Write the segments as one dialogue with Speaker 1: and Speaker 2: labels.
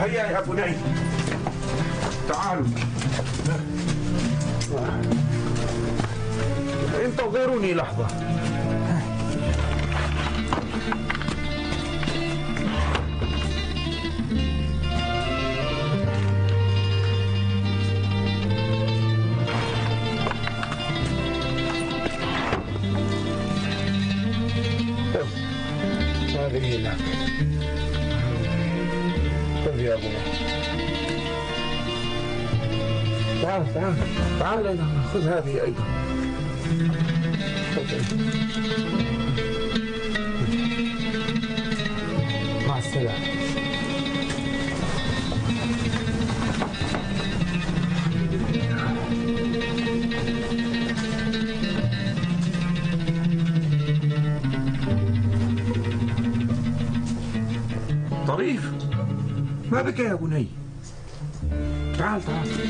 Speaker 1: هيا يا بني، تعالوا. انتظروني لحظة. هذه لك. خذ يا ابو. تعال خذ هذه ايضا. مع السلامة. طريف، ما بك يا بني؟ تعال.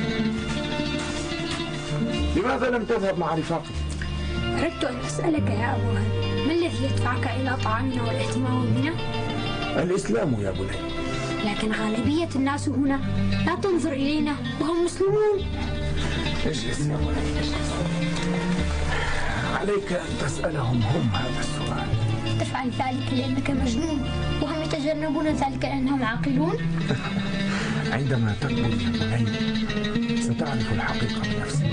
Speaker 1: لماذا لم تذهب مع رفاقك؟
Speaker 2: أردت أن أسألك يا أبو هاني، ما الذي يدفعك إلى طعامنا والاهتمام بنا؟
Speaker 1: الإسلام يا بني.
Speaker 2: لكن غالبية الناس هنا لا تنظر إلينا وهم مسلمون.
Speaker 1: اجلس يا بني، اجلس. عليك أن تسألهم هم هذا السؤال.
Speaker 2: تفعل ذلك لأنك مجنون وهم يتجنبون ذلك لأنهم عاقلون؟
Speaker 1: عندما تكبر يا بني ستعرف الحقيقة بنفسك.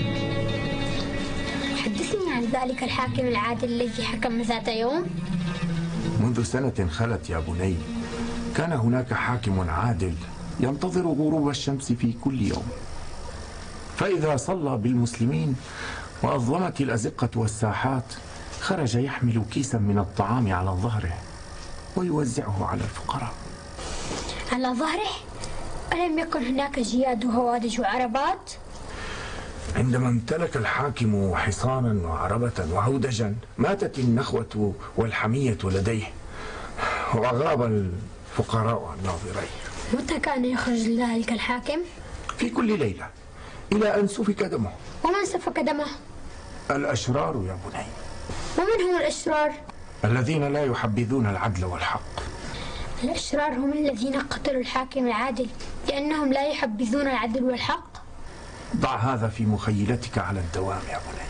Speaker 2: حدثني عن ذلك الحاكم العادل الذي حكم ذات يوم.
Speaker 1: منذ سنة خلت يا بني كان هناك حاكم عادل ينتظر غروب الشمس في كل يوم، فإذا صلى بالمسلمين وأظلمت الأزقة والساحات خرج يحمل كيسا من الطعام على ظهره ويوزعه على الفقراء.
Speaker 2: على ظهره؟ ألم يكن هناك جياد وهوادج وعربات؟
Speaker 1: عندما امتلك الحاكم حصانا وعربة وهودجا ماتت النخوة والحمية لديه وغاب الفقراء الناظرين.
Speaker 2: متى كان يخرج ذلك الحاكم؟
Speaker 1: في كل ليلة إلى أن سفك دمه.
Speaker 2: ومن سفك دمه؟
Speaker 1: الأشرار يا بني.
Speaker 2: ومن هم الأشرار؟
Speaker 1: الذين لا يحبذون العدل والحق.
Speaker 2: الأشرار هم الذين قتلوا الحاكم العادل لأنهم لا يحبذون العدل والحق؟
Speaker 1: ضع هذا في مخيلتك على الدوام يا بني.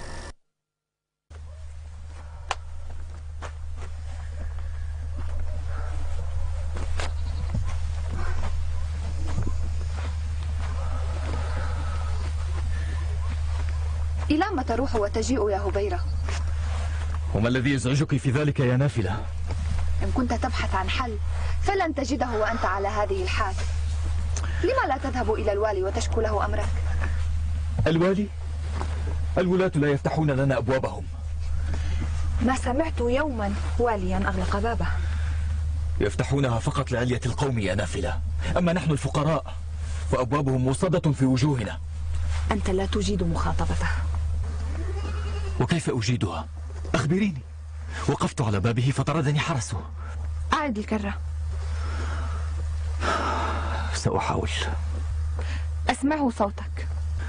Speaker 3: إلى ما تروح وتجيء يا هبيرة؟
Speaker 4: وما الذي يزعجك في ذلك يا نافلة؟
Speaker 3: إن كنت تبحث عن حل فلن تجده وأنت على هذه الحال. لما لا تذهب إلى الوالي وتشكو له أمرك؟
Speaker 4: الوالي؟ الولاة لا يفتحون لنا أبوابهم.
Speaker 3: ما سمعت يوما واليا أغلق بابه.
Speaker 4: يفتحونها فقط لعلية القوم يا نافلة، أما نحن الفقراء فأبوابهم موصدة في وجوهنا.
Speaker 3: أنت لا تجيد مخاطبته.
Speaker 4: وكيف أجيدها؟ أخبريني. وقفت على بابه فطردني حرسه.
Speaker 3: أعد الكرة.
Speaker 4: سأحاول.
Speaker 3: أسمعه صوتك.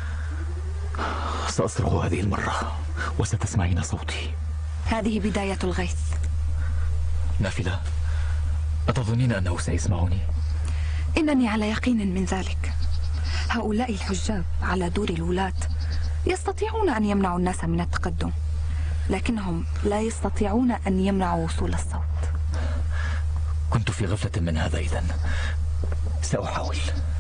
Speaker 4: سأصرخ هذه المرة وستسمعين صوتي.
Speaker 3: هذه بداية الغيث.
Speaker 4: نافلة، أتظنين أنه سيسمعني؟
Speaker 3: إنني على يقين من ذلك. هؤلاء الحجاب على دور الولاة يستطيعون أن يمنعوا الناس من التقدم، لكنهم لا يستطيعون أن يمنعوا وصول الصوت.
Speaker 4: كنت في غفلة من هذا. إذن سأحاول.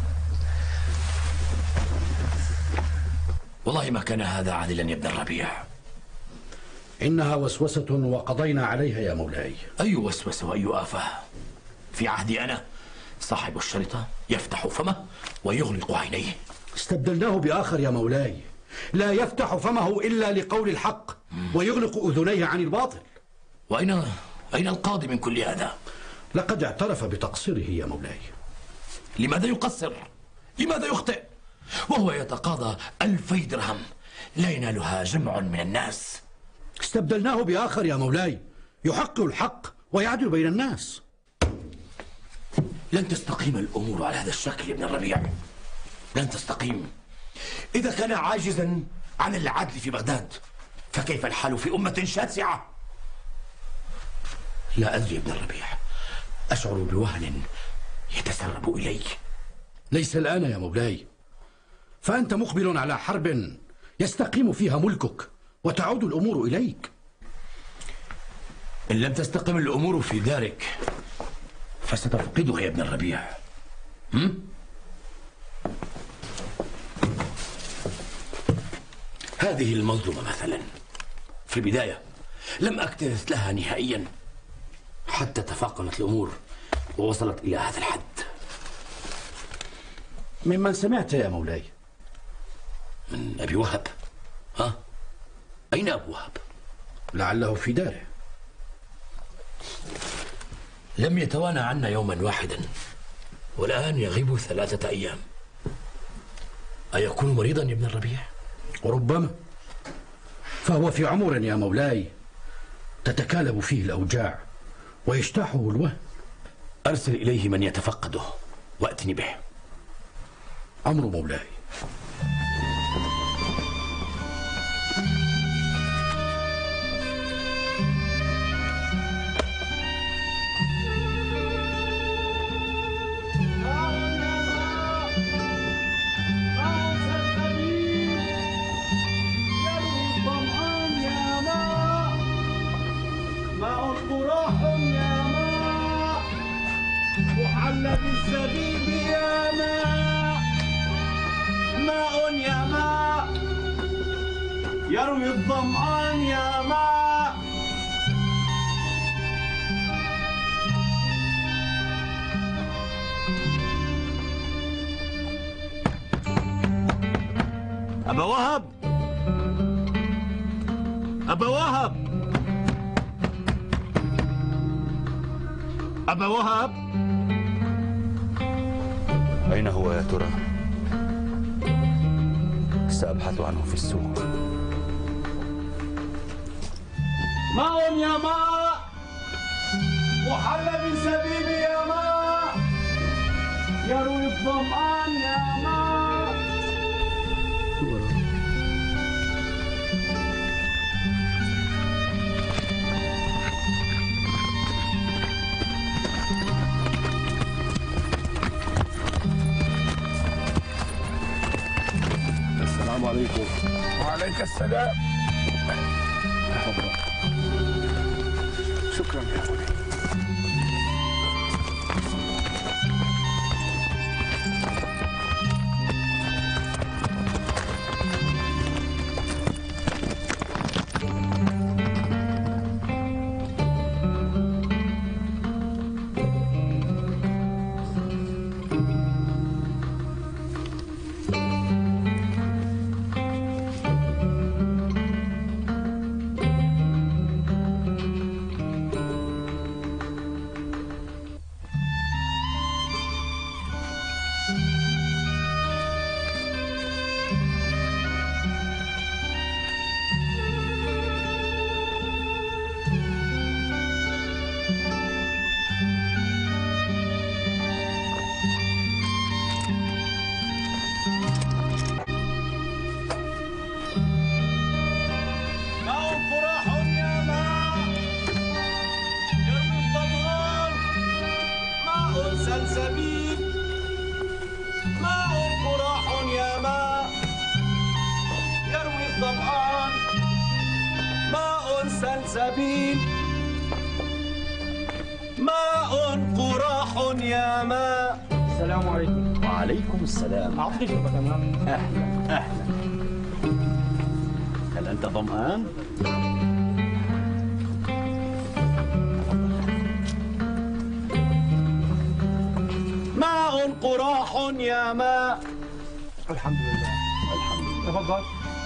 Speaker 5: والله ما كان هذا عادلا يا ابن الربيع.
Speaker 6: إنها وسوسة وقضينا عليها يا مولاي.
Speaker 5: أي وسوسة وأي آفة؟ في عهدي أنا صاحب الشرطة يفتح فمه ويغلق عينيه.
Speaker 6: استبدلناه بآخر يا مولاي، لا يفتح فمه إلا لقول الحق ويغلق أذنيه عن الباطل.
Speaker 5: وأين القاضي من كل هذا؟
Speaker 6: لقد اعترف بتقصيره يا مولاي.
Speaker 5: لماذا يقصر؟ لماذا يخطئ؟ وهو يتقاضى 2000 درهم لا ينالها جمع من الناس.
Speaker 6: استبدلناه بآخر يا مولاي يحقق الحق ويعدل بين الناس.
Speaker 5: لن تستقيم الأمور على هذا الشكل يا ابن الربيع، لن تستقيم. إذا كان عاجزا عن العدل في بغداد فكيف الحال في أمة شاسعة؟ لا أدري يا ابن الربيع، أشعر بوهن يتسرب إلي.
Speaker 6: ليس الآن يا مولاي، فأنت مقبل على حرب يستقيم فيها ملكك وتعود الأمور إليك.
Speaker 5: إن لم تستقم الأمور في دارك فستفقدها يا ابن الربيع. هذه المظلمة مثلا في البداية لم أكترث لها نهائيا حتى تفاقمت الأمور ووصلت إلى هذا الحد.
Speaker 6: ممن سمعت يا مولاي؟
Speaker 5: من أبي وهب. ها؟ أين أبو وهب؟
Speaker 6: لعله في داره.
Speaker 5: لم يتوانى عنا يوما واحدا والآن يغيب 3 أيام. أيكون مريضا يا ابن الربيع؟
Speaker 6: ربما، فهو في عمر يا مولاي تتكالب فيه الأوجاع ويجتاحه الوهن.
Speaker 5: أرسل إليه من يتفقده وأتني به.
Speaker 6: أمر مولاي.
Speaker 7: بالزبيب يا ماء، ماء يا ماء يروي الظمآن يا ماء. أبا وهب، أبا وهب، أبا وهب.
Speaker 8: أين هو يا ترى؟ سأبحث عنه في السوق.
Speaker 7: ماء يا ماء وحل بالزبيب يا ماء يروي الظمآن يا ماء.
Speaker 8: السلام عليكم.
Speaker 1: وعليك السلام.
Speaker 8: شكرا يا أخوي.
Speaker 7: سلسبيل ماء قراح يا ماء يروي الظمآن. ماء سلسبيل ماء قراح يا ماء.
Speaker 9: السلام عليكم.
Speaker 10: وعليكم السلام.
Speaker 9: أعطيك تمام.
Speaker 10: أهلا أهلا. هل أنت ظمآن؟
Speaker 7: ماء قراح يا ماء.
Speaker 9: الحمد لله.
Speaker 10: الحمد لله.
Speaker 9: تفضل.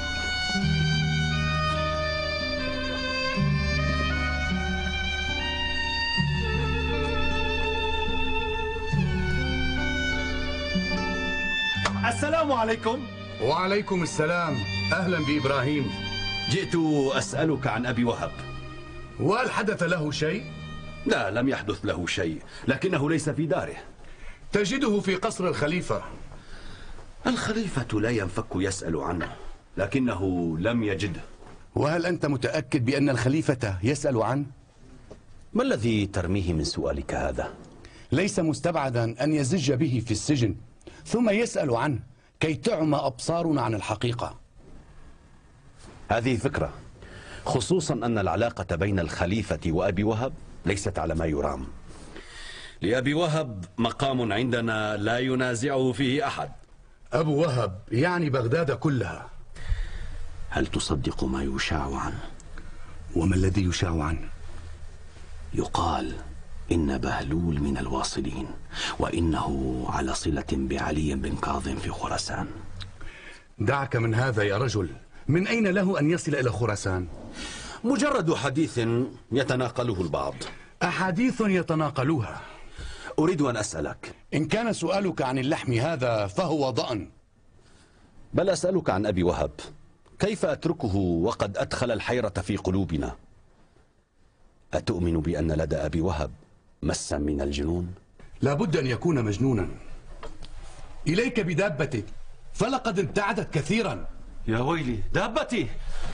Speaker 7: السلام عليكم.
Speaker 6: وعليكم السلام. أهلا بإبراهيم.
Speaker 10: جئت أسألك عن أبي وهب.
Speaker 6: وهل حدث له شيء؟
Speaker 10: لا، لم يحدث له شيء، لكنه ليس في داره.
Speaker 6: تجده في قصر الخليفة.
Speaker 10: الخليفة لا ينفك يسأل عنه، لكنه لم يجده.
Speaker 11: وهل أنت متأكد بأن الخليفة يسأل عنه؟
Speaker 10: ما الذي ترميه من سؤالك هذا؟
Speaker 11: ليس مستبعدا أن يزج به في السجن، ثم يسأل عنه كي تعمى أبصارنا عن الحقيقة.
Speaker 10: هذه فكرة، خصوصا أن العلاقة بين الخليفة وأبي وهب ليست على ما يرام. لأبي وهب مقام عندنا لا ينازعه فيه أحد.
Speaker 11: أبو وهب يعني بغداد كلها.
Speaker 10: هل تصدق ما يشاع عنه؟
Speaker 11: وما الذي يشاع عنه؟
Speaker 10: يقال إن بهلول من الواصلين، وإنه على صلة بعلي بن كاظم في خراسان.
Speaker 11: دعك من هذا يا رجل، من أين له أن يصل إلى خراسان؟
Speaker 10: مجرد حديث يتناقله البعض.
Speaker 11: أحاديث يتناقلوها.
Speaker 10: أريد أن أسألك،
Speaker 11: إن كان سؤالك عن اللحم هذا فهو ضأن.
Speaker 10: بل أسألك عن أبي وهب، كيف أتركه وقد أدخل الحيرة في قلوبنا؟ أتؤمن بأن لدى أبي وهب مسا من الجنون؟
Speaker 11: لابد أن يكون مجنونا. إليك بدابتك فلقد ابتعدت كثيرا.
Speaker 10: يا ويلي، دابتي!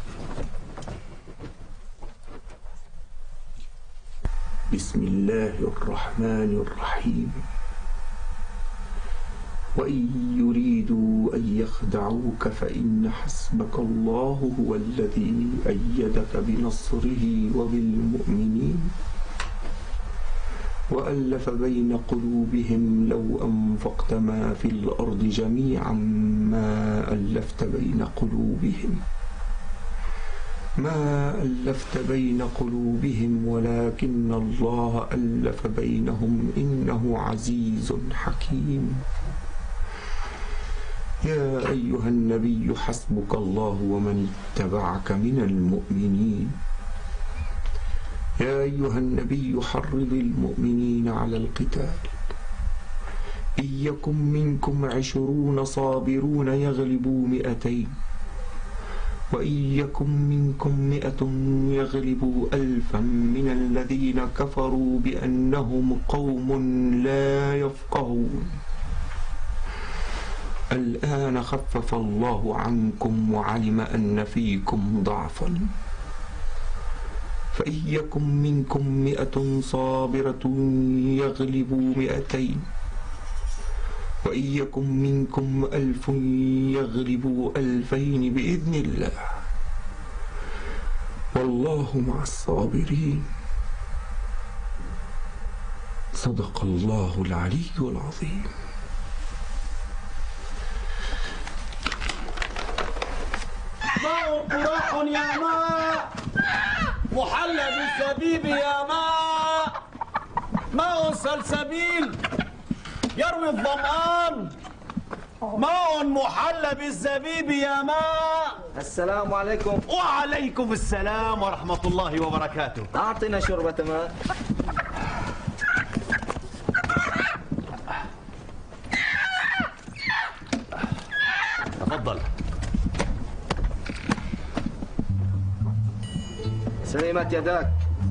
Speaker 1: بسم الله الرحمن الرحيم. وإن يريدوا أن يخدعوك فإن حسبك الله هو الذي أيدك بنصره وبالمؤمنين وألف بين قلوبهم لو أنفقت ما في الأرض جميعا ما ألفت بين قلوبهم ولكن الله ألف بينهم إنه عزيز حكيم. يا أيها النبي حسبك الله ومن اتبعك من المؤمنين. يا أيها النبي حرض المؤمنين على القتال. إن يكن منكم 20 صابرون يغلبوا 200 وإن يكن منكم 100 يغلبوا 1000 من الذين كفروا بأنهم قوم لا يفقهون. الآن خفف الله عنكم وعلم أن فيكم ضعفا فإن يكن منكم 100 صابرة يغلبوا 200 وإن يكن منكم 1000 يغلبوا 2000 بإذن الله والله مع الصابرين. صدق الله العلي العظيم.
Speaker 7: ماء قراح يا ماء محلى بالزبيب يا ماء، ماء سلسبيل يروي الظمآن، ماء محلى بالزبيب يا ماء.
Speaker 9: السلام عليكم.
Speaker 7: وعليكم السلام ورحمة الله وبركاته.
Speaker 9: أعطنا شربة ماء.
Speaker 10: تفضل.
Speaker 9: سليمت يداك.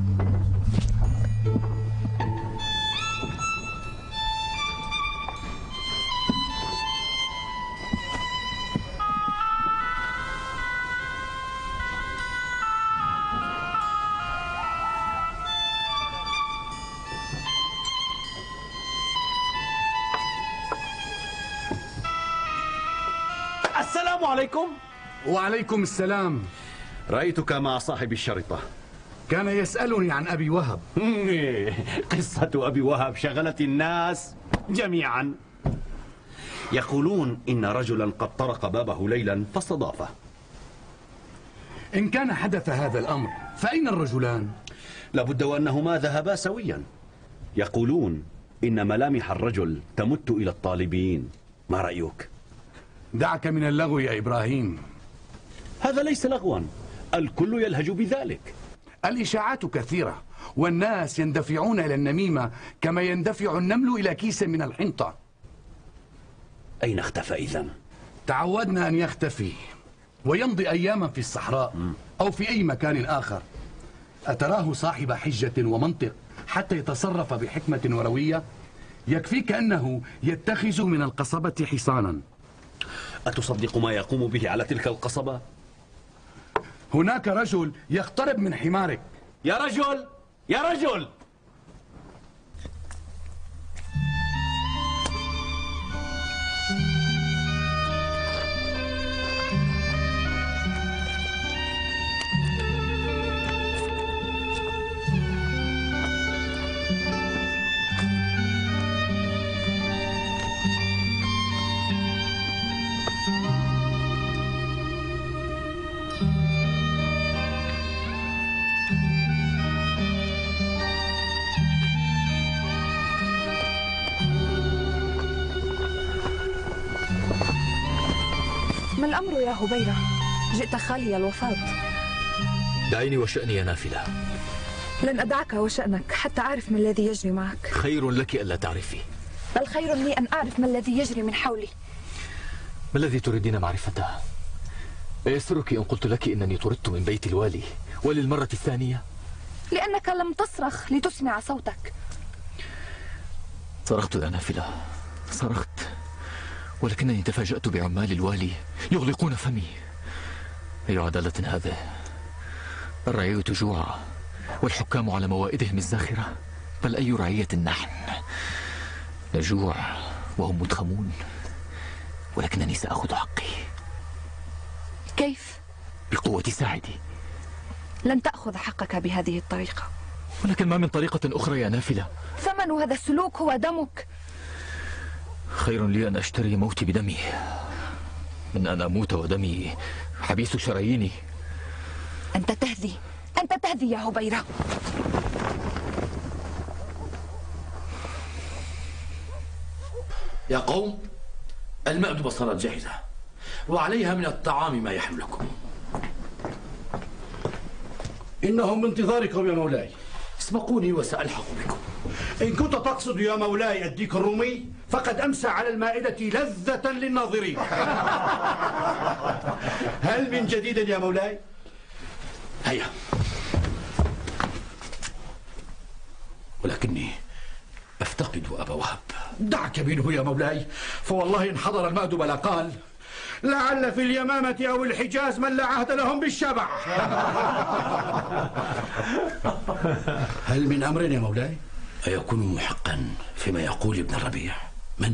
Speaker 7: السلام عليكم.
Speaker 11: وعليكم السلام.
Speaker 10: رأيتك مع صاحب الشرطة.
Speaker 11: كان يسألني عن أبي وهب.
Speaker 10: قصة أبي وهب شغلت الناس جميعا. يقولون إن رجلا قد طرق بابه ليلا فاستضافه.
Speaker 11: إن كان حدث هذا الأمر فأين الرجلان؟
Speaker 10: لابد وأنهما ذهبا سويا. يقولون إن ملامح الرجل تمت إلى الطالبين. ما رأيك؟
Speaker 11: دعك من اللغو يا إبراهيم.
Speaker 10: هذا ليس لغوا، الكل يلهج بذلك.
Speaker 11: الإشاعات كثيرة والناس يندفعون إلى النميمة كما يندفع النمل إلى كيس من الحنطة.
Speaker 10: أين اختفى إذن؟
Speaker 11: تعودنا أن يختفي ويمضي أياما في الصحراء أو في أي مكان آخر. أتراه صاحب حجة ومنطق حتى يتصرف بحكمة وروية؟ يكفيك أنه يتخذ من القصبة حصانا.
Speaker 10: أتصدق ما يقوم به على تلك القصبة؟
Speaker 11: هناك رجل يقترب من حمارك.
Speaker 10: يا رجل! يا رجل!
Speaker 3: الأمر يا هبيرة؟ جئت خالي الوفاض.
Speaker 4: دعيني وشأني يا نافلة.
Speaker 3: لن أدعك وشأنك حتى أعرف ما الذي يجري معك.
Speaker 4: خير لك ألا تعرفي.
Speaker 3: بل خير لي أن أعرف ما الذي يجري من حولي.
Speaker 4: ما الذي تريدين معرفته؟ أيسرك إن قلت لك إنني طردت من بيت الوالي وللمرة الثانية؟
Speaker 3: لأنك لم تصرخ لتسمع صوتك.
Speaker 4: صرخت يا نافلة، صرخت، ولكنني تفاجأت بعمال الوالي يغلقون فمي. أي عدالة هذه؟ الرعية جوعى والحكام على موائدهم الزاخرة، بل أي رعية نحن؟ نجوع وهم مدخمون، ولكنني سأخذ حقي.
Speaker 3: كيف؟
Speaker 4: بقوة ساعدي.
Speaker 3: لن تأخذ حقك بهذه الطريقة.
Speaker 4: ولكن ما من طريقة أخرى يا نافلة.
Speaker 3: ثمن هذا السلوك هو دمك.
Speaker 4: خير لي أن أشتري موتي بدمي من أن أموت ودمي حبيس شراييني.
Speaker 3: أنت تهذي، أنت تهذي يا هبيرة.
Speaker 5: يا قوم، المأدبة صارت جاهزة وعليها من الطعام ما يحلو لكم.
Speaker 6: إنهم بانتظاركم يا مولاي.
Speaker 5: اسبقوني وسألحق بكم.
Speaker 6: إن كنت تقصد يا مولاي الديك الرومي فقد أمسى على المائدة لذة للناظرين. هل من جديد يا مولاي؟
Speaker 5: هيا. ولكني أفتقد أبا وهب.
Speaker 6: دعك منه يا مولاي، فوالله إن حضر المأدب لقال لعل في اليمامة أو الحجاز من لا عهد لهم بالشبع. هل من أمر يا مولاي؟
Speaker 5: أيكون محقا فيما يقول ابن الربيع؟ من؟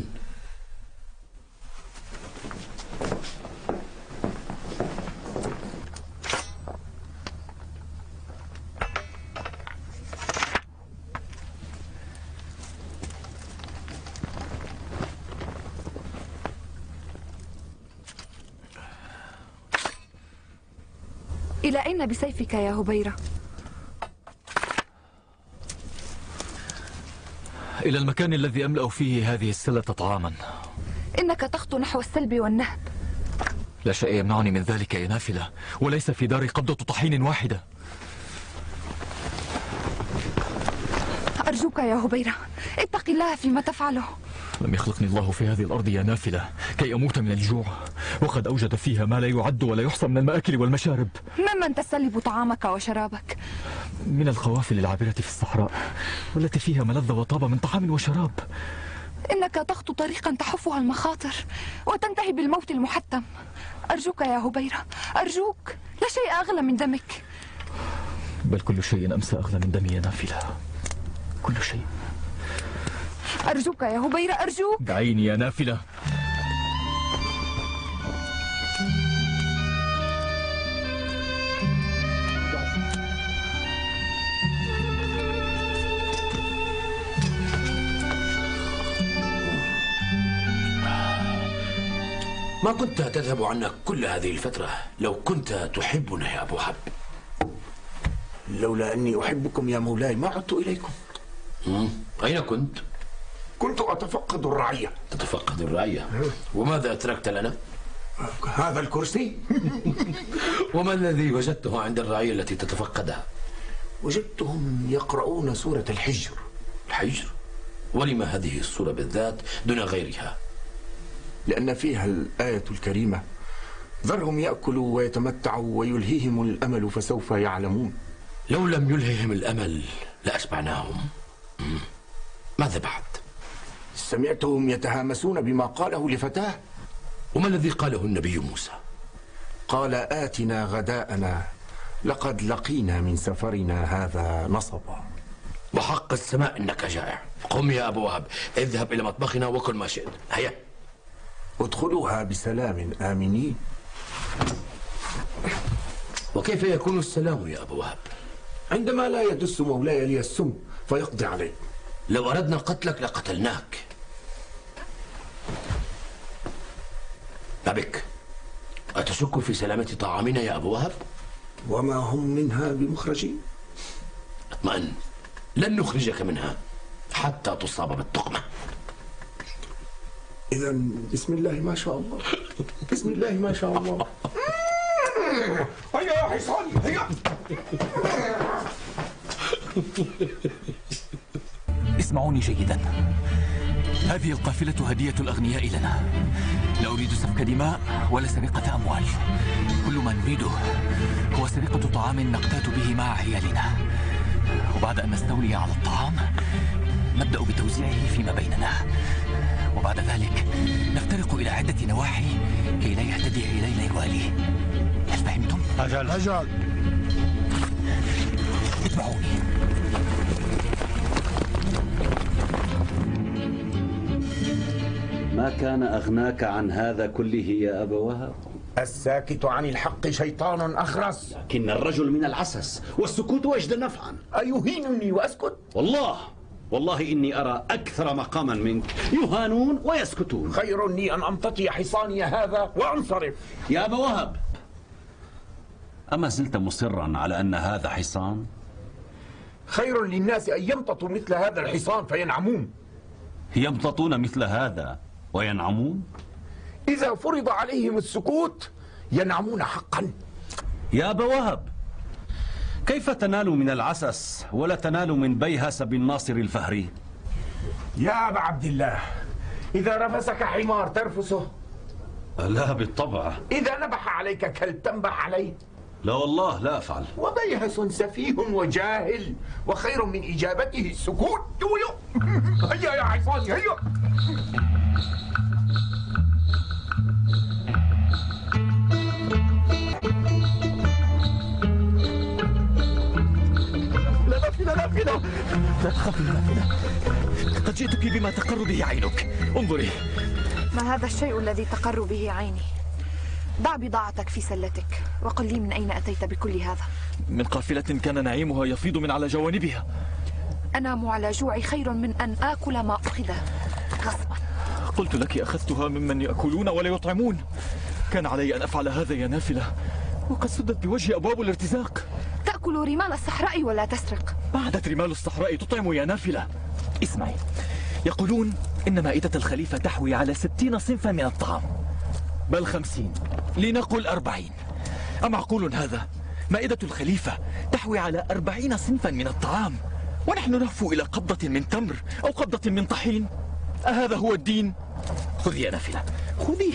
Speaker 3: إلى أين بسيفك يا هبيرة؟
Speaker 4: إلى المكان الذي أملأ فيه هذه السلة طعاما.
Speaker 3: إنك تخطو نحو السلب والنهب.
Speaker 4: لا شيء يمنعني من ذلك يا نافلة، وليس في داري قبضة طحين واحدة.
Speaker 3: أرجوك يا هبيرة، اتق الله فيما تفعله.
Speaker 4: لم يخلقني الله في هذه الأرض يا نافلة كي أموت من الجوع، وقد أوجد فيها ما لا يعد ولا يحصى من المآكل والمشارب.
Speaker 3: ممن تستلب طعامك وشرابك؟
Speaker 4: من القوافل العابرة في الصحراء والتي فيها ملذ وطاب من طعام وشراب.
Speaker 3: إنك تخطو طريقا تحفها المخاطر وتنتهي بالموت المحتم. أرجوك يا هبيرة، أرجوك، لا شيء أغلى من دمك.
Speaker 4: بل كل شيء أمسى أغلى من دمي يا نافلة، كل شيء.
Speaker 3: أرجوك يا هبيرة، أرجوك.
Speaker 4: دعيني يا نافلة.
Speaker 5: ما كنت تذهب عنا كل هذه الفترة لو كنت تحبنا يا أبو وهب.
Speaker 1: لولا أني أحبكم يا مولاي ما عدت إليكم.
Speaker 5: أين كنت؟
Speaker 1: كنت أتفقد الرعية.
Speaker 5: تتفقد الرعية؟ وماذا تركت لنا؟
Speaker 1: هذا الكرسي.
Speaker 5: وما الذي وجدته عند الرعية التي تتفقدها؟
Speaker 1: وجدتهم يقرؤون سورة الحجر.
Speaker 5: الحجر؟ ولما هذه السورة بالذات دون غيرها؟
Speaker 1: لأن فيها الآية الكريمة: ذرهم يأكلوا ويتمتعوا ويلهيهم الأمل فسوف يعلمون.
Speaker 5: لو لم يلههم الأمل لأشبعناهم. ماذا بعد؟
Speaker 1: سمعتهم يتهامسون بما قاله لفتاه.
Speaker 5: وما الذي قاله النبي موسى؟
Speaker 1: قال: آتنا غداءنا لقد لقينا من سفرنا هذا نصبا.
Speaker 5: وحق السماء إنك جائع. قم يا أبو وهب، اذهب إلى مطبخنا وكل ما شئت. هيا
Speaker 1: ادخلوها بسلام آمنين.
Speaker 5: وكيف يكون السلام يا أبو وهب؟
Speaker 1: عندما لا يدس مولاي لي السم فيقضي علي.
Speaker 5: لو أردنا قتلك لقتلناك. ما بك؟ أتشك في سلامة طعامنا يا أبو وهب؟
Speaker 1: وما هم منها بمخرجين.
Speaker 5: اطمئن، لن نخرجك منها حتى تصاب بالتقمة.
Speaker 1: إذا بسم الله ما شاء الله. بسم الله ما شاء الله. هيا يا حصاني هيا.
Speaker 12: اسمعوني جيدا، هذه القافلة هدية الأغنياء لنا. لا أريد سفك دماء ولا سرقة أموال. كل ما نريده هو سرقة طعام نقتات به مع عيالنا، وبعد أن نستولي على الطعام نبدأ بتوزيعه فيما بيننا، وبعد ذلك نفترق إلى عدة نواحي كي لا يهتدي إلينا الوالي. هل فهمتم؟
Speaker 11: أجل.
Speaker 12: اتبعوني.
Speaker 10: ما كان أغناك عن هذا كله يا أبا وهب؟
Speaker 1: الساكت عن الحق شيطان أخرس.
Speaker 10: لكن الرجل من العسس، والسكوت أجدى نفعا.
Speaker 1: أيهينني وأسكت؟
Speaker 10: والله إني أرى أكثر مقاما منك يهانون ويسكتون.
Speaker 1: خير لي أن أمتطي حصاني هذا وأنصرف.
Speaker 10: يا أبا وهب، أما زلت مصرا على أن هذا حصان؟
Speaker 1: خير للناس أن يمتطوا مثل هذا الحصان فينعمون.
Speaker 10: يمتطون مثل هذا وينعمون؟
Speaker 1: إذا فرض عليهم السكوت ينعمون حقا.
Speaker 10: يا أبا وهب، كيف تنال من العسس ولا تنال من بيهس بن ناصر الفهري؟
Speaker 1: يا أبا عبد الله، إذا رفسك حمار ترفسه؟
Speaker 10: لا بالطبع.
Speaker 1: إذا نبح عليك كلب تنبح عليه؟
Speaker 10: لا والله لا أفعل.
Speaker 1: وبيهس سفيه وجاهل، وخير من إجابته السكوت. هيا يا حصاني هيا.
Speaker 12: لا تخافي نافلة، قد جئتك بما تقر به عينك. انظري.
Speaker 3: ما هذا الشيء الذي تقر به عيني؟ ضع بضاعتك في سلتك وقل لي من أين أتيت بكل هذا؟
Speaker 12: من قافلة كان نعيمها يفيض من على جوانبها.
Speaker 3: أنام على جوعي خير من أن آكل ما أخذ غصبا.
Speaker 12: قلت لك أخذتها ممن يأكلون ولا يطعمون. كان علي أن أفعل هذا يا نافلة، وقد سدت بوجهي أبواب الارتزاق.
Speaker 3: تأكل رمال الصحراء ولا تسرق؟
Speaker 12: بعدت رمال الصحراء تطعم يا نافلة. اسمعي، يقولون إن مائدة الخليفة تحوي على 60 صنفا من الطعام، بل 50، لنقل 40. أمعقول هذا؟ مائدة الخليفة تحوي على 40 صنفا من الطعام، ونحن نهفو إلى قبضة من تمر أو قبضة من طحين. أهذا هو الدين؟ خذي يا نافلة، خذي.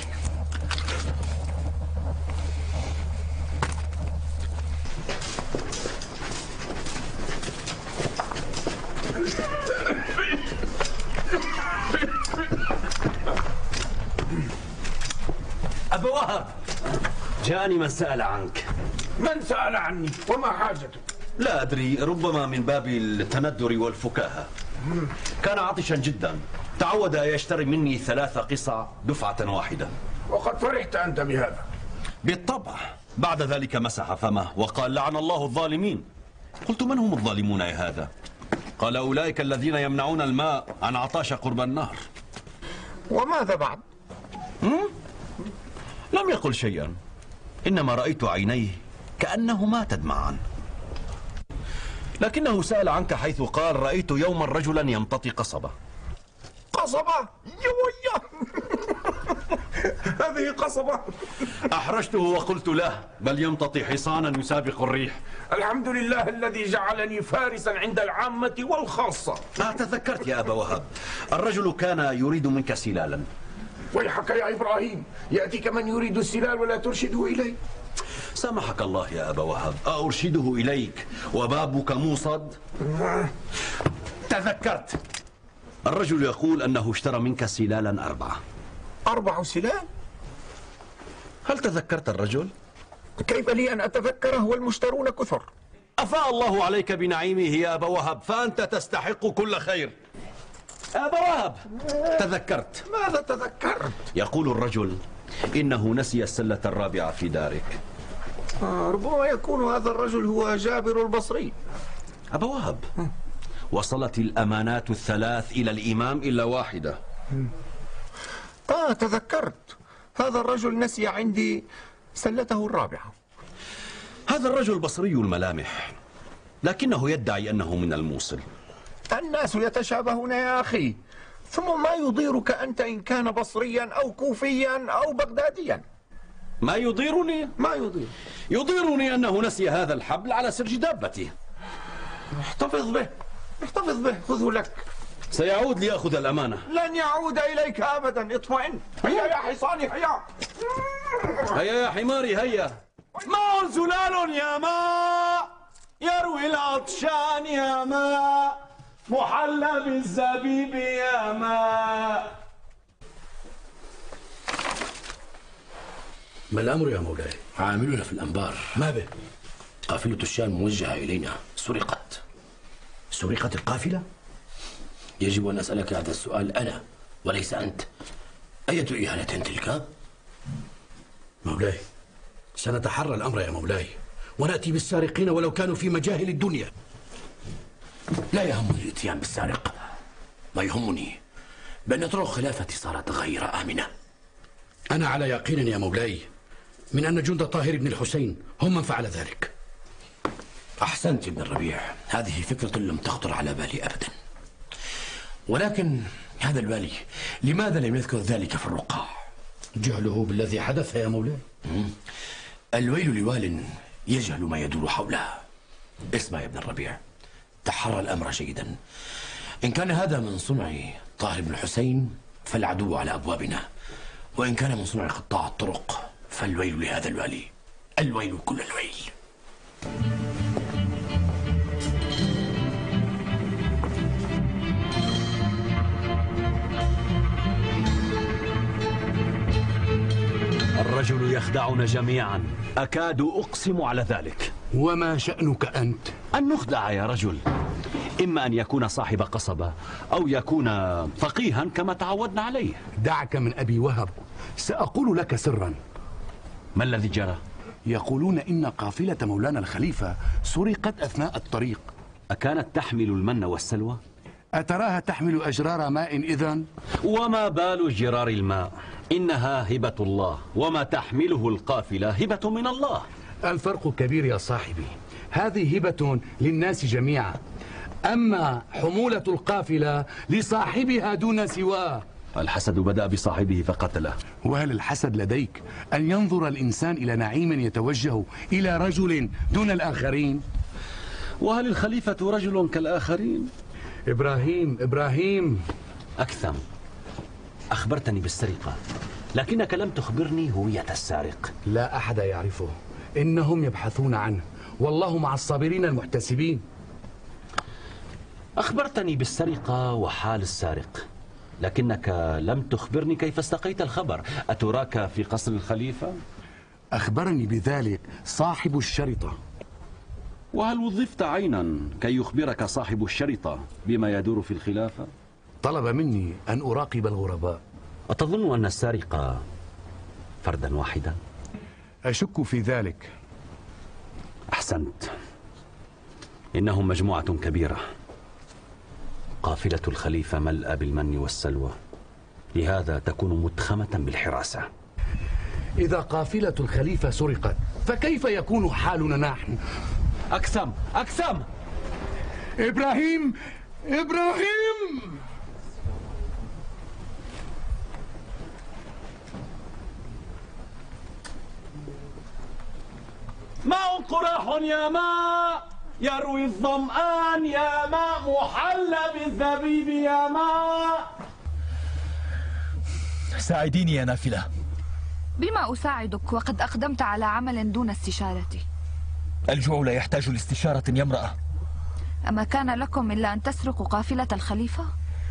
Speaker 10: أبا وهب، جاءني من سأل عنك.
Speaker 1: من سأل عني؟ وما حاجته؟
Speaker 10: لا أدري، ربما من باب التندر والفكاهة. كان عطشا جدا، تعود يشتري مني 3 قصع دفعة واحدة.
Speaker 1: وقد فرحت أنت بهذا.
Speaker 10: بالطبع. بعد ذلك مسح فمه وقال: لعن الله الظالمين. قلت: من هم الظالمون يا هذا؟ قال: أولئك الذين يمنعون الماء عن عطاش قرب النهر.
Speaker 1: وماذا بعد؟
Speaker 10: لم يقل شيئا، إنما رأيت عينيه كأنهما تدمعان. لكنه سأل عنك حيث قال: رأيت يوما رجلا يمتطي قصبة.
Speaker 1: قصبة؟ يويا. هذه قصبة.
Speaker 10: أحرجته وقلت له: بل يمتطي حصانا يسابق الريح.
Speaker 1: الحمد لله الذي جعلني فارسا عند العامة والخاصة.
Speaker 10: تذكرت يا أبا وهب، الرجل كان يريد منك سلالا.
Speaker 1: ويحك يا إبراهيم، يأتيك من يريد السلال ولا ترشده إليه.
Speaker 10: سامحك الله يا أبا وهب، أرشده إليك وبابك موصد؟ تذكرت، الرجل يقول أنه اشترى منك سلالا 4.
Speaker 1: 4 سلال؟
Speaker 10: هل تذكرت الرجل؟
Speaker 1: كيف لي أن أتذكره والمشترون كثر؟
Speaker 10: أفاء الله عليك بنعيمه يا أبا وهب، فأنت تستحق كل خير. أبا وهب، تذكرت.
Speaker 1: ماذا تذكرت؟
Speaker 10: يقول الرجل إنه نسي السلة 4 في دارك.
Speaker 1: ربما يكون هذا الرجل هو جابر البصري.
Speaker 10: أبا وهب، وصلت الأمانات 3 إلى الإمام إلا واحدة.
Speaker 1: تذكرت، هذا الرجل نسي عندي سلته 4.
Speaker 10: هذا الرجل بصري الملامح، لكنه يدعي أنه من الموصل.
Speaker 1: الناس يتشابهون يا أخي، ثم ما يضيرك أنت إن كان بصريا أو كوفيا أو بغداديا؟
Speaker 10: ما يضيرني؟
Speaker 1: ما يضير؟
Speaker 10: يضيرني أنه نسي هذا الحبل على سرج دابته.
Speaker 1: احتفظ به، احتفظ به، خذه لك.
Speaker 10: سيعود ليأخذ الأمانة.
Speaker 1: لن يعود إليك أبدا، اطمئن. هيا يا حصاني، هيا.
Speaker 10: هيا يا حماري، هيا.
Speaker 7: ماء زلال يا ماء يروي العطشان يا ماء محلى بالزبيب يا ماء.
Speaker 6: ما الأمر يا مولاي؟ عاملنا في الأنبار. ما به؟ قافلة الشام موجهة إلينا سرقت. سرقت القافلة؟ يجب أن أسألك هذا السؤال أنا وليس أنت. أية إهانة تلك؟ مولاي، سنتحرى الأمر يا مولاي، ونأتي بالسارقين ولو كانوا في مجاهل الدنيا. لا يهمني الاتيان بالسارق، ما يهمني بأن طرق خلافتي صارت غير آمنة. أنا على يقين يا مولاي من أن جند طاهر بن الحسين هم من فعل ذلك. أحسنت ابن الربيع، هذه فكرة لم تخطر على بالي أبدا. ولكن هذا الوالي لماذا لم يذكر ذلك في الرقاع؟ جهله بالذي حدث يا مولاي. الويل لوال يجهل ما يدور حوله. اسمع يا ابن الربيع، تحرى الأمر جيدا. إن كان هذا من صنع طاهر بن الحسين فالعدو على أبوابنا، وإن كان من صنع قطاع الطرق فالويل لهذا الوالي، الويل كل الويل.
Speaker 10: الرجل يخدعنا جميعا، أكاد أقسم على ذلك.
Speaker 6: وما شأنك أنت؟
Speaker 10: أن نخدع يا رجل، إما أن يكون صاحب قصبة أو يكون فقيها كما تعودنا عليه.
Speaker 6: دعك من أبي وهب، سأقول لك سرا.
Speaker 10: ما الذي جرى؟
Speaker 6: يقولون إن قافلة مولانا الخليفة سرقت أثناء الطريق.
Speaker 10: أكانت تحمل المن والسلوى؟
Speaker 6: أتراها تحمل أجرار ماء إذن؟
Speaker 10: وما بال جرار الماء؟ إنها هبة الله، وما تحمله القافلة هبة من الله.
Speaker 6: الفرق كبير يا صاحبي، هذه هبة للناس جميعا، أما حمولة القافلة لصاحبها دون سواه.
Speaker 10: الحسد بدأ بصاحبه فقتله.
Speaker 6: وهل الحسد لديك أن ينظر الإنسان إلى نعيم يتوجه إلى رجل دون الآخرين؟
Speaker 10: وهل الخليفة رجل كالآخرين؟
Speaker 6: إبراهيم
Speaker 10: أكثم، أخبرتني بالسرقة، لكنك لم تخبرني هوية السارق.
Speaker 6: لا أحد يعرفه، إنهم يبحثون عنه، والله مع الصابرين المحتسبين.
Speaker 10: أخبرتني بالسرقة وحال السارق، لكنك لم تخبرني كيف استقيت الخبر. أتراك في قصر الخليفة؟
Speaker 6: أخبرني بذلك صاحب الشرطة.
Speaker 10: وهل وظفت عينا كي يخبرك صاحب الشرطة بما يدور في الخلافة؟
Speaker 6: طلب مني أن أراقب الغرباء.
Speaker 10: أتظن أن السارق فردا واحدا؟
Speaker 6: أشك في ذلك.
Speaker 10: أحسنت، إنهم مجموعة كبيرة. قافلة الخليفة ملأى بالمن والسلوى، لهذا تكون متخمة بالحراسة.
Speaker 6: إذا قافلة الخليفة سرقت فكيف يكون حالنا نحن؟
Speaker 10: أكثم
Speaker 6: إبراهيم
Speaker 7: ماء قراح يا ماء يروي الظمآن يا ماء محلى بالزبيب يا ماء.
Speaker 12: ساعديني يا نافلة.
Speaker 3: بما أساعدك وقد أقدمت على عمل دون استشارتي؟
Speaker 12: الجوع لا يحتاج لاستشارة يا امرأة.
Speaker 3: أما كان لكم إلا أن تسرقوا قافلة الخليفة؟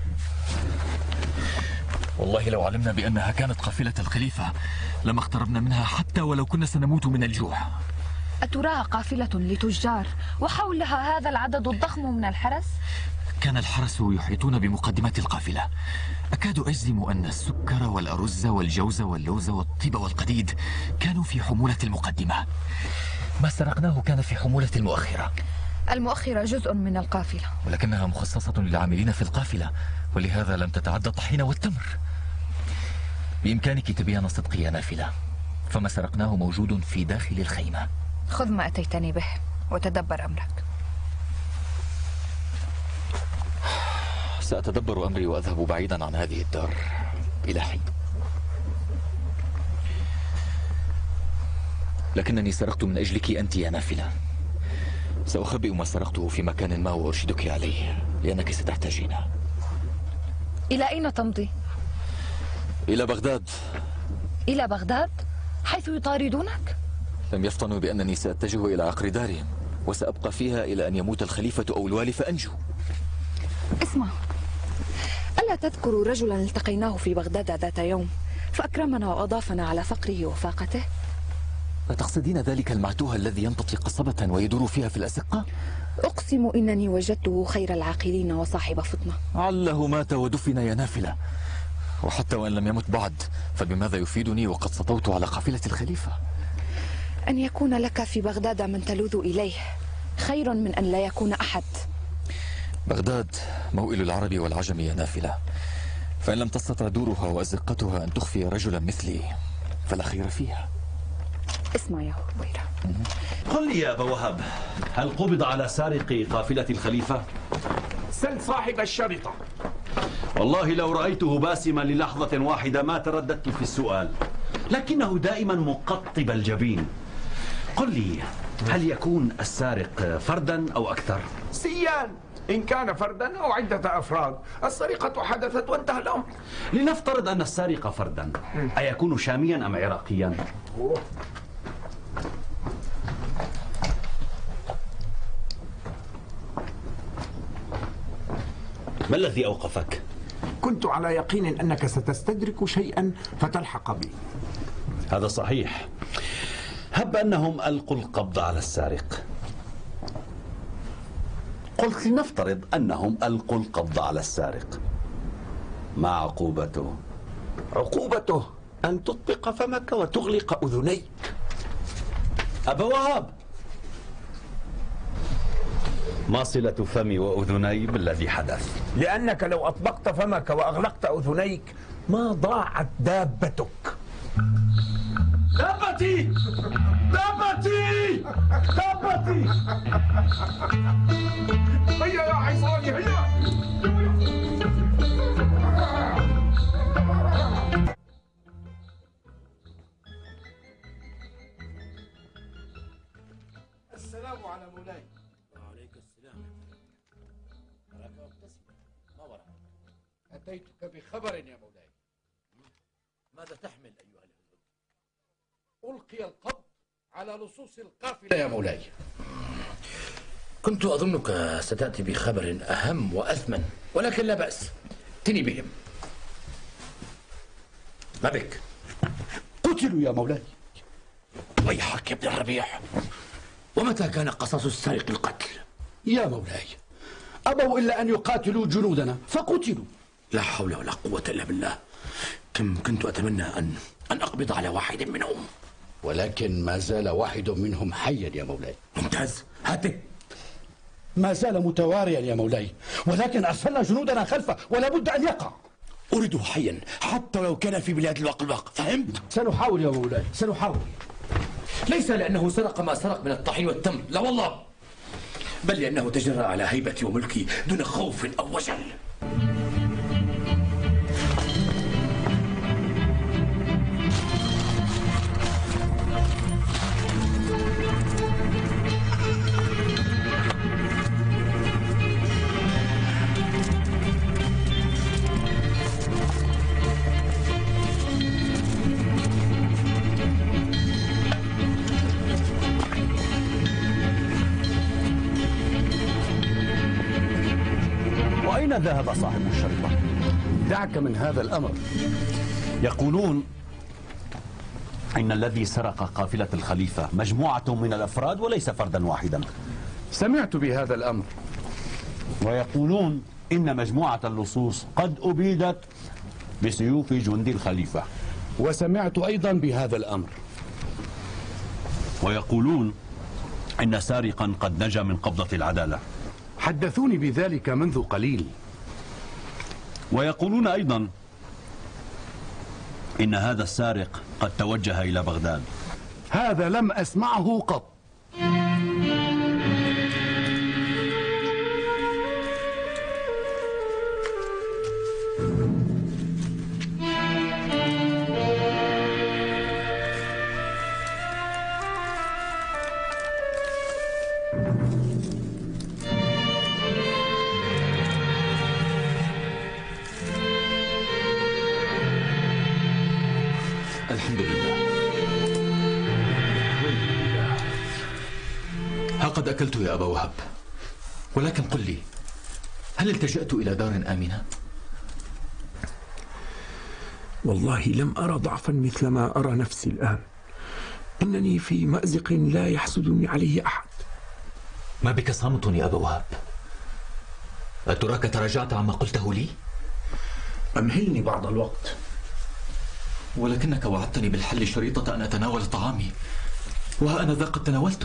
Speaker 12: والله لو علمنا بأنها كانت قافلة الخليفة لما اقتربنا منها حتى ولو كنا سنموت من الجوع.
Speaker 3: أتراها قافلة لتجار وحولها هذا العدد الضخم من الحرس؟
Speaker 12: كان الحرس يحيطون بمقدمات القافلة. أكاد أجزم أن السكر والأرز والجوز واللوز والطيب والقديد كانوا في حمولة المقدمة. ما سرقناه كان في حمولة المؤخرة.
Speaker 3: المؤخرة جزء من القافلة،
Speaker 12: ولكنها مخصصة للعاملين في القافلة، ولهذا لم تتعدى الطحين والتمر. بإمكانك تبيان صدقي يا نافلة، فما سرقناه موجود في داخل الخيمة.
Speaker 3: خذ ما أتيتني به وتدبر أمرك.
Speaker 12: سأتدبر أمري وأذهب بعيدا عن هذه الدار إلى حين. لكنني سرقت من أجلك أنت يا نافلة. سأخبئ ما سرقته في مكان ما وأرشدك عليه لأنك ستحتاجينه.
Speaker 3: إلى أين تمضي؟
Speaker 12: إلى بغداد.
Speaker 3: إلى بغداد؟ حيث يطاردونك؟
Speaker 12: لم يفطنوا بأنني سأتجه إلى عقر دارهم وسأبقى فيها إلى أن يموت الخليفة أو الوالي فأنجو.
Speaker 3: اسمع، ألا تذكر رجلا التقيناه في بغداد ذات يوم فأكرمنا وأضافنا على فقره وفاقته؟
Speaker 12: أتقصدين ذلك المعتوه الذي يمتطي قصبة ويدور فيها في الأزقة؟
Speaker 3: أقسم إنني وجدته خير العاقلين وصاحب فطنة.
Speaker 12: عله مات ودفن يا نافلة، وحتى وإن لم يمت بعد فبماذا يفيدني وقد سطوت على قافلة الخليفة؟
Speaker 3: أن يكون لك في بغداد من تلوذ إليه خير من أن لا يكون أحد.
Speaker 12: بغداد موئل العرب والعجم يا نافلة، فإن لم تستطع دورها وأزقتها أن تخفي رجلا مثلي فلا خير فيها.
Speaker 3: اسمع يا هويرة،
Speaker 10: قل لي يا أبا وهب، هل قبض على سارق قافلة الخليفة؟
Speaker 1: سل صاحب الشرطة.
Speaker 10: والله لو رأيته باسما للحظة واحدة ما ترددت في السؤال، لكنه دائما مقطب الجبين. قل لي، هل يكون السارق فردا أو أكثر؟
Speaker 1: سيان، إن كان فردا أو عدة أفراد. السرقة حدثت وانتهى الأمر.
Speaker 10: لنفترض أن السارق فردا، أيكون شاميا أم عراقيا؟ ما الذي أوقفك؟
Speaker 1: كنت على يقين أنك ستستدرك شيئا فتلحق بي.
Speaker 10: هذا صحيح. هب أنهم ألقوا القبض على السارق. قلت لنفترض أنهم ألقوا القبض على السارق، ما عقوبته؟
Speaker 1: عقوبته أن تطبق فمك وتغلق أذنيك.
Speaker 10: أبا وهب، ما صلة فمي وأذني بالذي حدث؟
Speaker 1: لأنك لو أطبقت فمك وأغلقت أذنيك ما ضاعت دابتك.
Speaker 7: دابتي دابتي دابتي.
Speaker 1: هيا يا حصاني هيا.
Speaker 11: السلام على مولاي.
Speaker 6: وعليك السلام. أراك مبتسما، ما وراء؟
Speaker 11: أتيتك بخبر يا مولاي.
Speaker 6: ماذا تحمل أيها الهدهد؟
Speaker 11: ألقي القبض على لصوص القافلة يا مولاي.
Speaker 6: كنت أظنك ستأتي بخبر أهم وأثمن، ولكن لا بأس، ائتني بهم. ما بك؟
Speaker 11: قتلوا يا مولاي.
Speaker 6: ويحك يا ابن الربيع، ومتى كان قصاص السارق القتل؟
Speaker 11: يا مولاي، أبوا إلا أن يقاتلوا جنودنا فقتلوا.
Speaker 6: لا حول ولا قوة إلا بالله. كم كنت أتمنى أن أقبض على واحد منهم،
Speaker 11: ولكن ما زال واحد منهم حيا يا مولاي.
Speaker 6: ممتاز، هاته.
Speaker 11: ما زال متواريا يا مولاي، ولكن أرسلنا جنودنا خلفه ولا بد أن يقع.
Speaker 6: أريده حيا حتى لو كان في بلاد الوقلباق، فهمت؟
Speaker 11: سنحاول يا مولاي، سنحاول.
Speaker 6: ليس لأنه سرق ما سرق من الطحين والتمر، لا والله، بل لأنه تجرأ على هيبتي وملكي دون خوف أو وجل.
Speaker 10: أين ذهب صاحب الشرطة؟
Speaker 11: دعك من هذا الأمر.
Speaker 10: يقولون إن الذي سرق قافلة الخليفة مجموعة من الأفراد وليس فردا واحدا.
Speaker 11: سمعت بهذا الأمر.
Speaker 10: ويقولون إن مجموعة اللصوص قد أبيدت بسيوف جند الخليفة.
Speaker 11: وسمعت أيضا بهذا الأمر.
Speaker 10: ويقولون إن سارقا قد نجا من قبضة العدالة.
Speaker 11: حدثوني بذلك منذ قليل.
Speaker 10: ويقولون أيضا إن هذا السارق قد توجه إلى بغداد.
Speaker 11: هذا لم أسمعه قط.
Speaker 12: لقد أكلت يا أبا وهب، ولكن قل لي، هل التجأت إلى دار آمنة؟
Speaker 1: والله لم أرى ضعفا مثل ما أرى نفسي الآن. إنني في مأزق لا يحسدني عليه أحد.
Speaker 12: ما بك صامت يا أبا وهب؟ أتراك تراجعت عما قلته لي؟
Speaker 1: أمهلني بعض الوقت.
Speaker 12: ولكنك وعدتني بالحل شريطة أن أتناول طعامي، وها أنا ذا قد تناولته.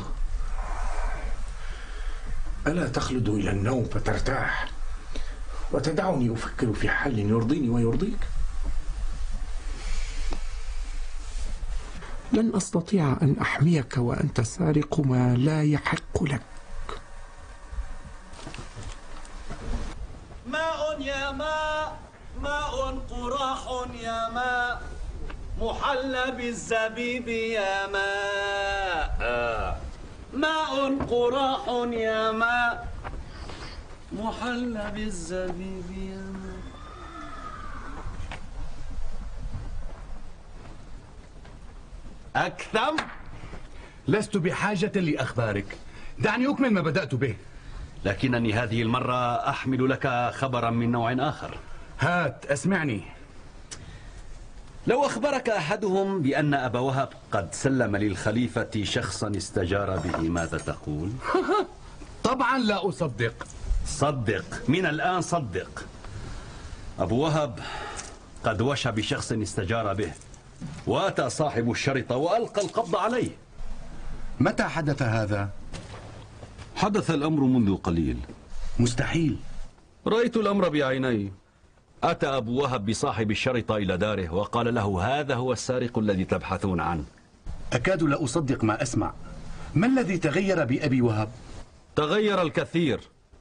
Speaker 1: ألا تخلد إلى النوم فترتاح وتدعني أفكر في حل يرضيني ويرضيك؟ لن أستطيع أن أحميك وأنت سارق ما لا يحق لك.
Speaker 7: ماء يا ماء، ماء قراح يا ماء، محلى بالزبيب يا ماء. ماء قراح يا ماء، محلى بالزبيب يا ماء.
Speaker 11: أكثم؟ لست بحاجة لأخبارك، دعني أكمل ما بدأت به.
Speaker 10: لكنني هذه المرة أحمل لك خبرا من نوع آخر.
Speaker 11: هات أسمعني.
Speaker 10: لو أخبرك أحدهم بأن أبا وهب قد سلم للخليفة شخصا استجار به، ماذا تقول؟
Speaker 11: طبعا لا أصدق.
Speaker 10: صدق، من الآن صدق. أبو وهب قد وشى بشخص استجار به، وأتى صاحب الشرطة وألقى القبض عليه.
Speaker 11: متى حدث هذا؟
Speaker 10: حدث الأمر منذ قليل.
Speaker 11: مستحيل.
Speaker 10: رأيت الأمر بعيني. أتى أبو وهب بصاحب الشرطة إلى داره وقال له: هذا هو السارق الذي تبحثون عنه.
Speaker 11: أكاد لا أصدق ما أسمع. ما الذي تغير بأبي وهب؟
Speaker 10: تغير الكثير.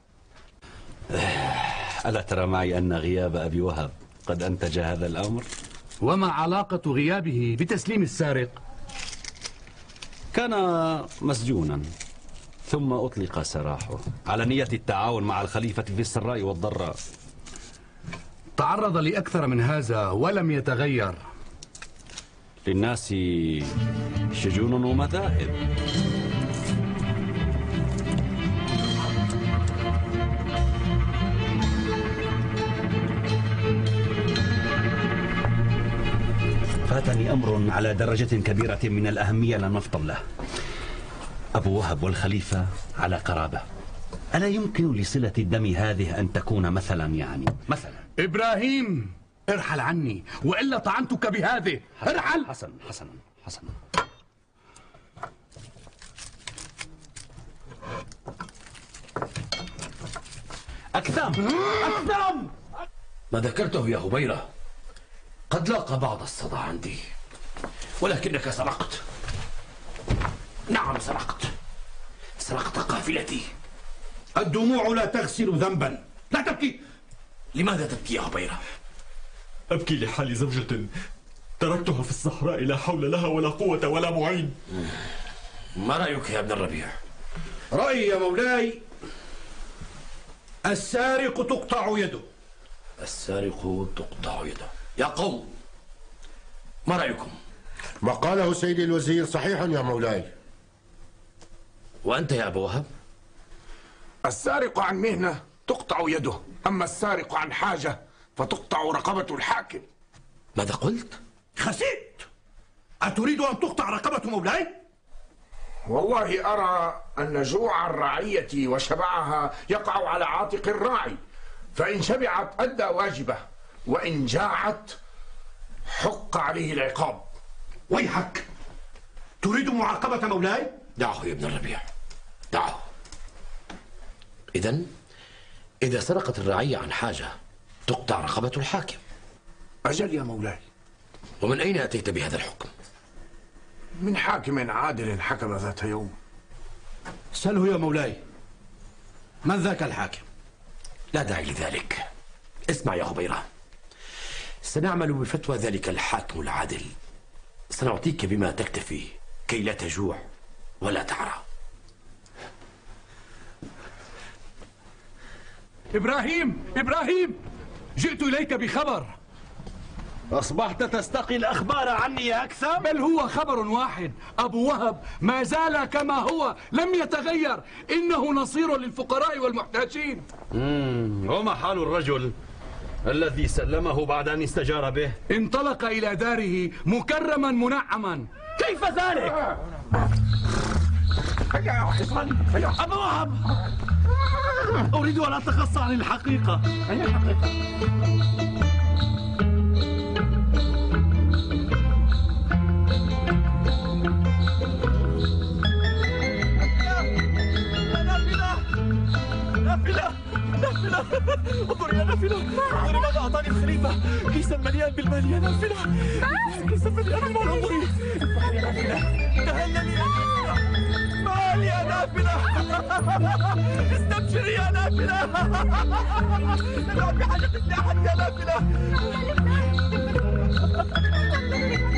Speaker 10: ألا ترى معي أن غياب أبي وهب قد أنتج هذا الأمر؟
Speaker 11: وما علاقة غيابه بتسليم السارق؟
Speaker 10: كان مسجونا ثم أطلق سراحه على نية التعاون مع الخليفة في السراء والضراء.
Speaker 11: تعرض لأكثر من هذا ولم يتغير.
Speaker 10: للناس شجون ومذاهب. فاتني أمر على درجة كبيرة من الأهمية لا نفطن له. أبو وهب والخليفة على قرابة. ألا يمكن لصلة الدم هذه أن تكون مثلا
Speaker 11: إبراهيم، ارحل عني وإلا طعنتك بهذه. ارحل.
Speaker 10: حسنا.
Speaker 5: أكثم. ما ذكرته يا هبيرة قد لاقى بعض الصدى عندي، ولكنك سرقت. نعم سرقت قافلتي. الدموع لا تغسل ذنبا. لا تبكي. لماذا تبكي يا هبيرة؟
Speaker 13: أبكي لحال زوجة تركتها في الصحراء لا حول لها ولا قوة ولا معين.
Speaker 5: ما رأيك يا ابن الربيع؟ رأيي يا مولاي، السارق تقطع يده. السارق تقطع يده. يا قوم، ما رأيكم؟
Speaker 14: ما قاله سيدي الوزير صحيح يا مولاي.
Speaker 5: وأنت يا أبو وهب؟
Speaker 1: السارق عن مهنة تقطع يده، أما السارق عن حاجة فتقطع رقبة الحاكم.
Speaker 5: ماذا قلت؟ خسيت. أتريد أن تقطع رقبة مولاي؟
Speaker 1: والله أرى أن جوع الرعية وشبعها يقع على عاتق الراعي، فإن شبعت أدى واجبه، وإن جاعت حق عليه العقاب.
Speaker 5: ويحك، تريد معاقبة مولاي؟ دعه يا ابن الربيع، دعه. إذا سرقت الرعية عن حاجة تقطع رقبة الحاكم.
Speaker 1: أجل يا مولاي.
Speaker 5: ومن أين أتيت بهذا الحكم؟
Speaker 1: من حاكم عادل حكم ذات يوم.
Speaker 5: سله يا مولاي، من ذاك الحاكم؟ لا داعي لذلك. اسمع يا هبيرة، سنعمل بفتوى ذلك الحاكم العادل. سنعطيك بما تكتفي كي لا تجوع ولا تعرى.
Speaker 11: إبراهيم، جئت إليك بخبر.
Speaker 15: أصبحت تستقي الأخبار عني يا أكثر؟
Speaker 11: بل هو خبر واحد، أبو وهب ما زال كما هو، لم يتغير، إنه نصير للفقراء والمحتاجين.
Speaker 15: وما حال الرجل الذي سلمه بعد أن استجار به؟
Speaker 11: انطلق إلى داره مكرما منعما.
Speaker 15: كيف ذلك؟ أبو وهب، أريد أن أتقصى عن الحقيقة. أي الحقيقة؟ نافلة، انظر يا نافلة، انظري ماذا أعطاني الخليفة. كيسا مليان بالمال يا نافلة، كيسا مليان بالمال. انظري يا نافلة، تهللي يا نافلة، مال يا نافلة، استبشري يا نافلة، لا بحاجة لأحد يا نافلة.